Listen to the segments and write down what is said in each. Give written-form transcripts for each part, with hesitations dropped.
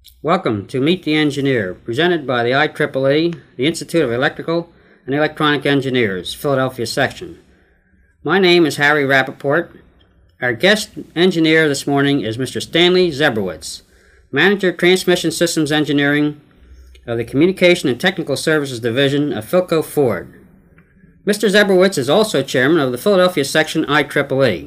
Welcome to Meet the Engineer, presented by the IEEE, the Institute of Electrical and Electronic Engineers, Philadelphia section. My name is Harry Rappaport. Our guest engineer this morning is Mr. Stanley Zebrowitz, Manager Transmission Systems Engineering of the Communication and Technical Services Division of Philco Ford. Mr. Zebrowitz is also Chairman of the Philadelphia section IEEE.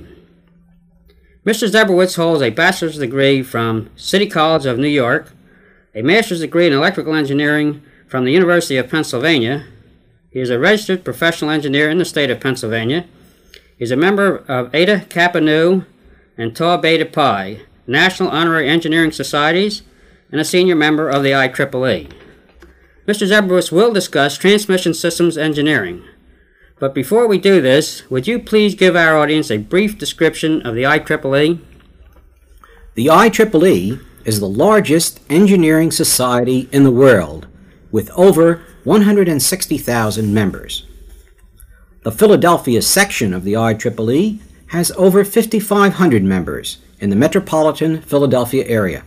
Mr. Zebrowitz holds a bachelor's degree from City College of New York, a master's degree in electrical engineering from the University of Pennsylvania. He is a registered professional engineer in the state of Pennsylvania. He is a member of Eta Kappa Nu and Tau Beta Pi, National Honorary Engineering Societies, and a senior member of the IEEE. Mr. Zebrowitz will discuss transmission systems engineering. But before we do this, would you please give our audience a brief description of the IEEE? The IEEE is the largest engineering society in the world, with over 160,000 members. The Philadelphia section of the IEEE has over 5,500 members in the metropolitan Philadelphia area.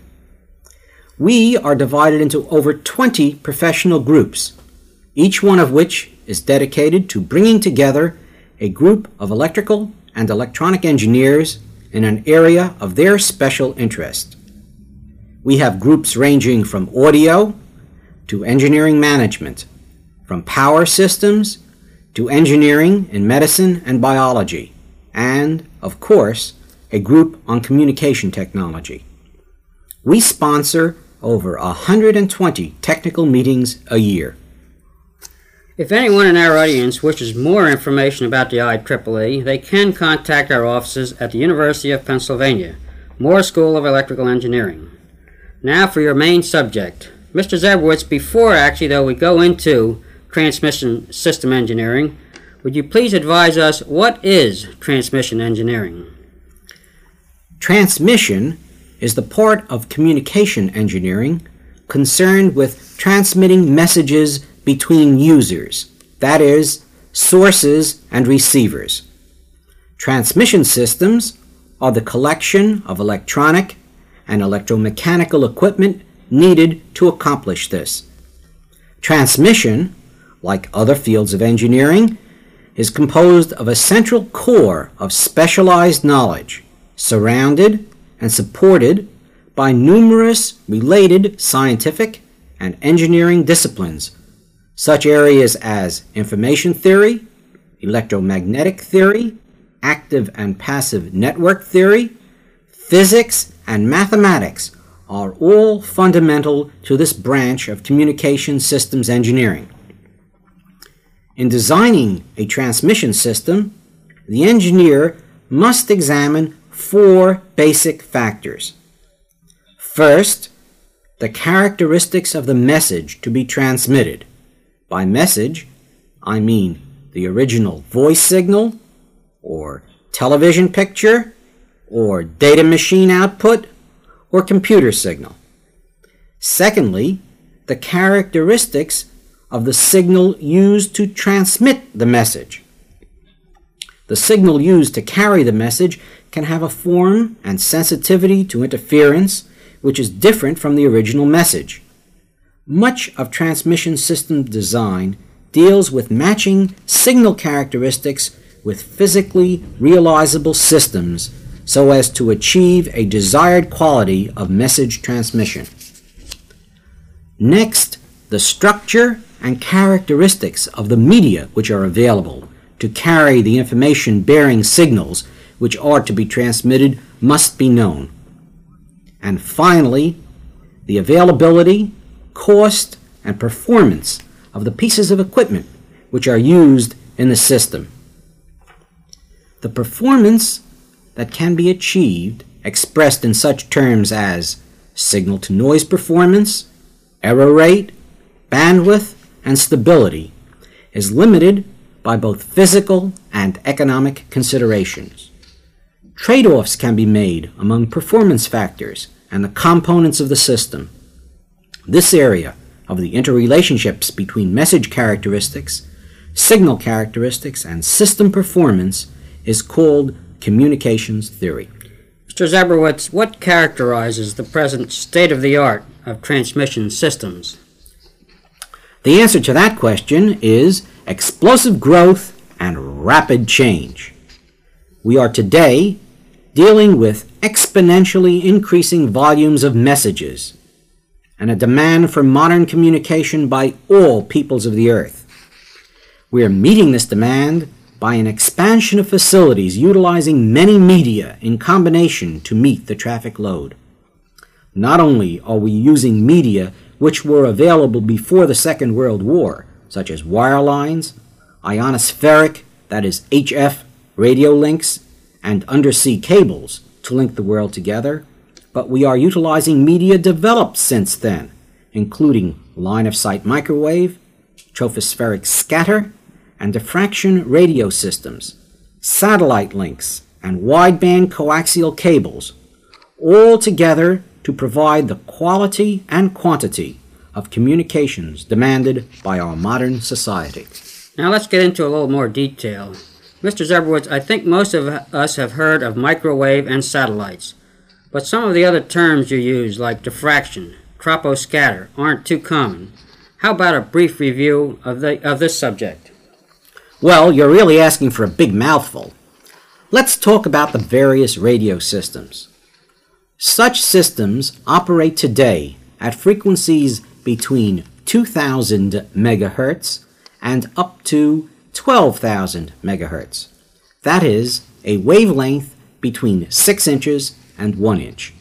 We are divided into over 20 professional groups, each one of which is dedicated to bringing together a group of electrical and electronic engineers in an area of their special interest. We have groups ranging from audio to engineering management, from power systems to engineering in medicine and biology, and, of course, a group on communication technology. We sponsor over 120 technical meetings a year. If anyone in our audience wishes more information about the IEEE, they can contact our offices at the University of Pennsylvania, Moore School of Electrical Engineering. Now for your main subject. Mr. Zebrowitz, before we go into transmission system engineering, would you please advise us what is transmission engineering? Transmission is the part of communication engineering concerned with transmitting messages between users, that is, sources and receivers. Transmission systems are the collection of electronic and electromechanical equipment needed to accomplish this. Transmission, like other fields of engineering, is composed of a central core of specialized knowledge, surrounded and supported by numerous related scientific and engineering disciplines, such areas as information theory, electromagnetic theory, active and passive network theory, physics, and mathematics are all fundamental to this branch of communication systems engineering. In designing a transmission system, the engineer must examine four basic factors. First, the characteristics of the message to be transmitted. By message, I mean the original voice signal, or television picture, or data machine output, or computer signal. Secondly, the characteristics of the signal used to transmit the message. The signal used to carry the message can have a form and sensitivity to interference which is different from the original message. Much of transmission system design deals with matching signal characteristics with physically realizable systems so as to achieve a desired quality of message transmission. Next, the structure and characteristics of the media which are available to carry the information-bearing signals which are to be transmitted must be known. And finally, the availability, cost, and performance of the pieces of equipment which are used in the system. The performance that can be achieved, expressed in such terms as signal-to-noise performance, error rate, bandwidth, and stability, is limited by both physical and economic considerations. Trade-offs can be made among performance factors and the components of the system. This area of the interrelationships between message characteristics, signal characteristics, and system performance is called communications theory. Mr. Zebrowitz, what characterizes the present state-of-the-art of transmission systems? The answer to that question is explosive growth and rapid change. We are today dealing with exponentially increasing volumes of messages and a demand for modern communication by all peoples of the earth. We are meeting this demand by an expansion of facilities utilizing many media in combination to meet the traffic load. Not only are we using media which were available before the Second World War, such as wire lines, ionospheric, that is HF, radio links, and undersea cables to link the world together, but we are utilizing media developed since then, including line-of-sight microwave, tropospheric scatter, and diffraction radio systems, satellite links, and wideband coaxial cables, all together to provide the quality and quantity of communications demanded by our modern society. Now let's get into a little more detail. Mr. Zebrowitz, I think most of us have heard of microwave and satellites, but some of the other terms you use, like diffraction, troposcatter, aren't too common. How about a brief review of this subject? Well, you're really asking for a big mouthful. Let's talk about the various radio systems. Such systems operate today at frequencies between 2,000 megahertz and up to 12,000 megahertz. That is a wavelength between 6 inches and 1 inch.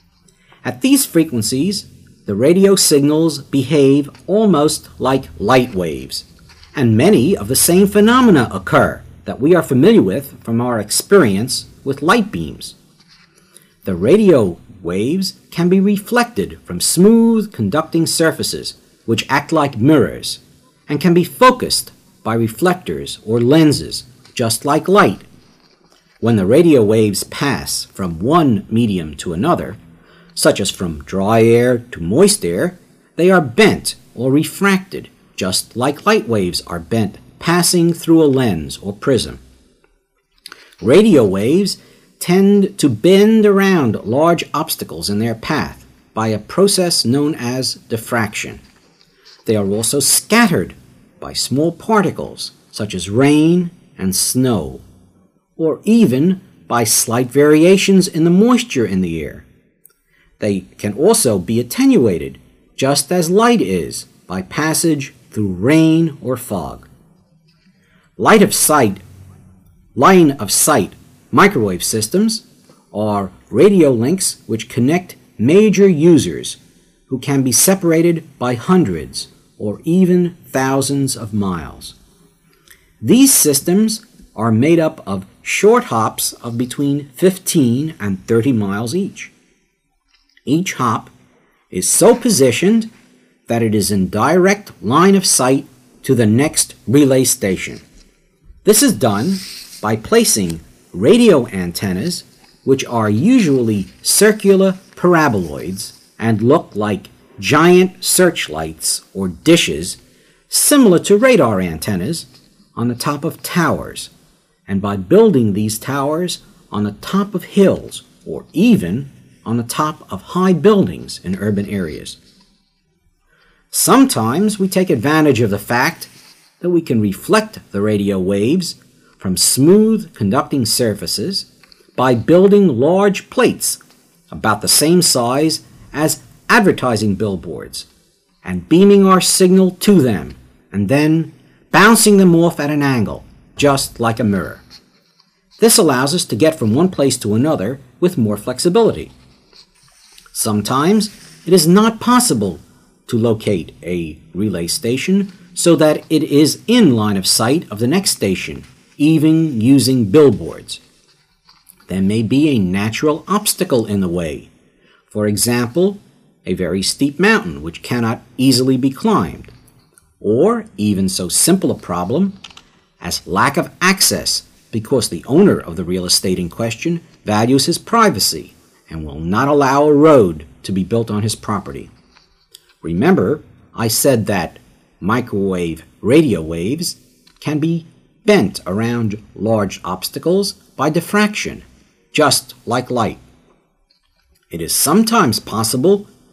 At these frequencies, the radio signals behave almost like light waves, and many of the same phenomena occur that we are familiar with from our experience with light beams. The radio waves can be reflected from smooth conducting surfaces which act like mirrors and can be focused by reflectors or lenses just like light. When the radio waves pass from one medium to another, such as from dry air to moist air, they are bent or refracted just like light waves are bent passing through a lens or prism. Radio waves tend to bend around large obstacles in their path by a process known as diffraction. They are also scattered by small particles such as rain and snow, or even by slight variations in the moisture in the air. They can also be attenuated, just as light is, by passage through rain or fog. Line of sight microwave systems are radio links which connect major users who can be separated by hundreds or even thousands of miles. These systems are made up of short hops of between 15 and 30 miles each. Each hop is so positioned that it is in direct line of sight to the next relay station. This is done by placing radio antennas, which are usually circular paraboloids and look like giant searchlights or dishes, similar to radar antennas, on the top of towers, and by building these towers on the top of hills or even on the top of high buildings in urban areas. Sometimes we take advantage of the fact that we can reflect the radio waves from smooth conducting surfaces by building large plates about the same size as advertising billboards and beaming our signal to them and then bouncing them off at an angle, just like a mirror. This allows us to get from one place to another with more flexibility. Sometimes it is not possible to locate a relay station so that it is in line of sight of the next station, even using billboards. There may be a natural obstacle in the way. For example, a very steep mountain which cannot easily be climbed, or even so simple a problem as lack of access because the owner of the real estate in question values his privacy and will not allow a road to be built on his property. Remember, I said that microwave radio waves can be bent around large obstacles by diffraction, just like light. It is sometimes possible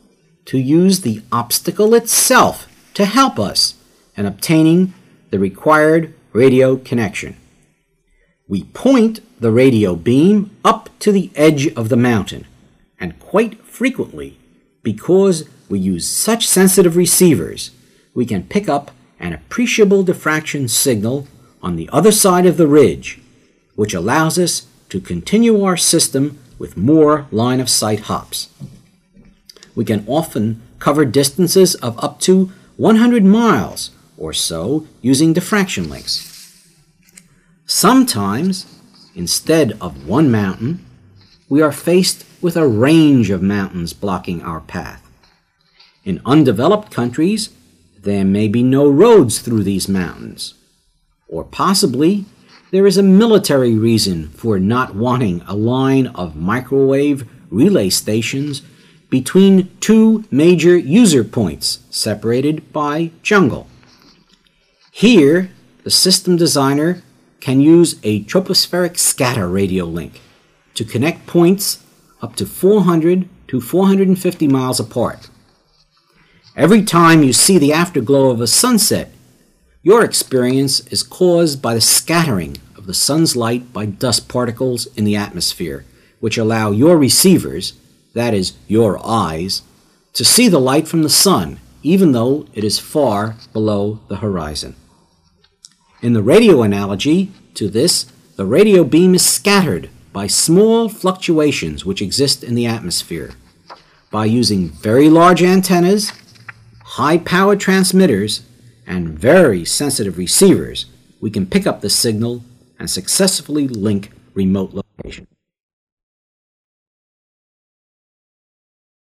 to use the obstacle itself to help us in obtaining the required radio connection. We point the radio beam up to the edge of the mountain, and quite frequently, because we use such sensitive receivers, we can pick up an appreciable diffraction signal on the other side of the ridge, which allows us to continue our system with more line-of-sight hops. We can often cover distances of up to 100 miles or so using diffraction links. Sometimes, instead of one mountain, we are faced with a range of mountains blocking our path. In undeveloped countries, there may be no roads through these mountains. Or possibly, there is a military reason for not wanting a line of microwave relay stations between two major user points separated by jungle. Here, the system designer can use a tropospheric scatter radio link to connect points up to 400 to 450 miles apart. Every time you see the afterglow of a sunset, your experience is caused by the scattering of the sun's light by dust particles in the atmosphere, which allow your receivers, that is, your eyes, to see the light from the sun, even though it is far below the horizon. In the radio analogy to this, the radio beam is scattered by small fluctuations which exist in the atmosphere. By using very large antennas, high-powered transmitters, and very sensitive receivers, we can pick up the signal and successfully link remote locations.